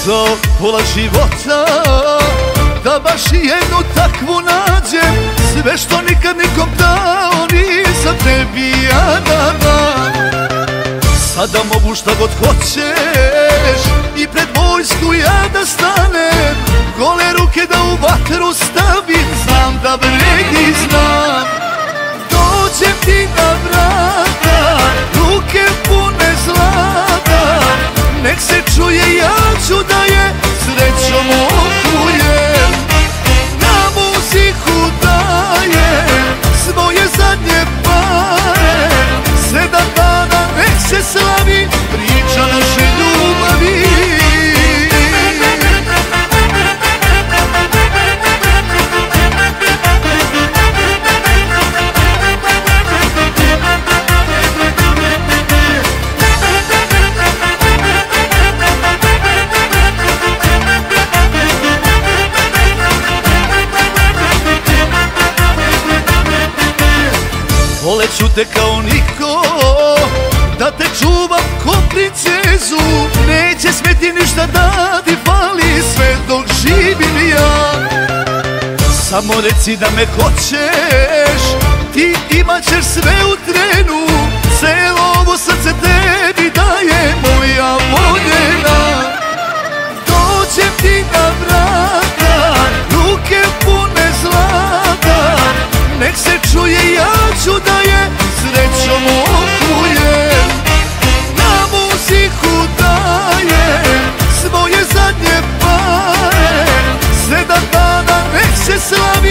za pola života, da baš jednu takvu nađem. Sve što nikad nikom dao nisam tebi ja da dam. Sada mogu šta god hoćeš i pred vojsku ja da stanem, gole ruke da u vatru stavim, znam da vredi znam. Dođem ti na vrata, ruke pune zlata, nek se čuje ja ću da je srećom okujem. Na muziku dajem svoje zadnje pare, 7 dana nek se slavi priča naše ljubavi. Voleću te kao niko, da te čuvam ko princezu, neće smeti ništa da ti fali sve dok živim ja. Samo reci da me hoćeš, ti imat ćeš sve u trenu, celo ovo srce tebi daje moja voljena. Dođem ti na vrata, ruke pune zlata, nek se čuje ja ću da je srećom okujem. Na muziku dajem svoje zadnje pare, 7 dana nek se slavi